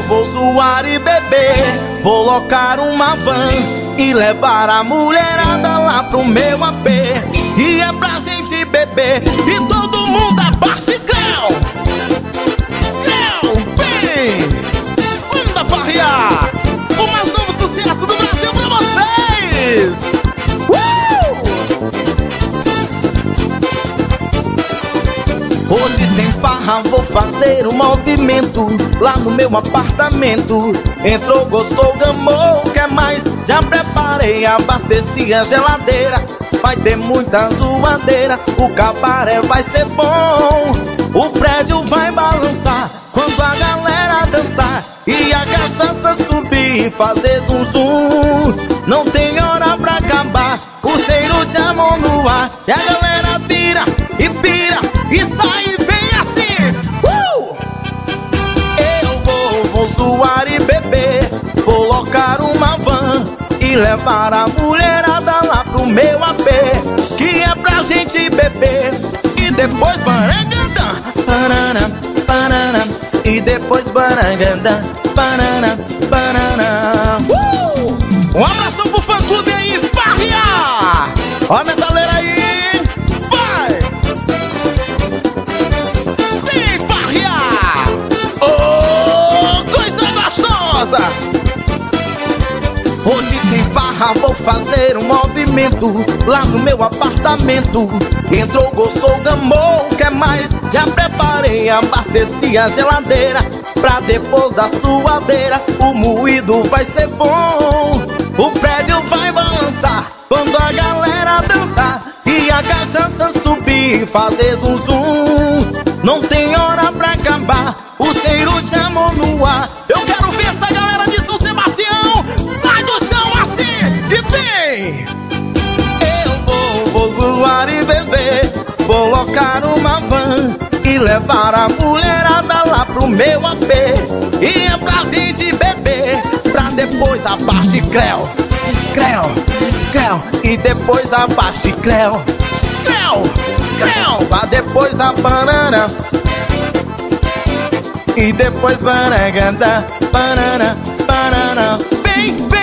vou zoar e beber, vou locar uma van e levar a mulherada lá pro meu AP. E é pra gente beber e todo mundo abaixa Creu. Creu, vem! Vamos farrear o mais novo sucesso do Brasil pra vocês! Hoje tem farra, vou fazer um movimento lá no meu apartamento. Entrou, gostou, gamou, quer mais? Já preparei, abasteci a geladeira. Vai ter muita zoadeira, o cabaré vai ser bom. O prédio vai balançar quando a galera dançar e a cachaça subir e fazer zum zum. Não tem hora pra acabar, o cheiro de amor no ar. E a galera vira e pira e sai e vem assim. Eu vou zoar e beber, vou locar uma van e levar a mulherada lá pro meu AP. Que é pra gente beber e depois barangandã, banana, banana. E depois barangandã, banana, banana. Um abração pro fã clube aí, farrear! Ó a metaleira aí, vai! Vem farrear! Oh, coisa gostosa! Hoje tem farra, vou fazer um movimento lá no meu apartamento. Entrou, gostou, gamou, quer mais? Já preparei, abasteci a geladeira. Pra depois da suadeira, o moído vai ser bom. O prédio vai balançar quando a galera dançar e a cachaça subir e fazer zum zum. Não tem hora pra acabar, o cheiro de amor no ar. Eu quero ver essa galera de São Sebastião. Sai do chão assim e vem! Eu vou zoar e beber, vou locar uma van e levar a mulherada lá pro meu AP. E é pra gente beber, pra depois abaixe Creu. Creu, Creu, e depois abaixe Creu. Creu, Creu, pra depois a banana. E depois baranganda, banana, banana. Vem, vem!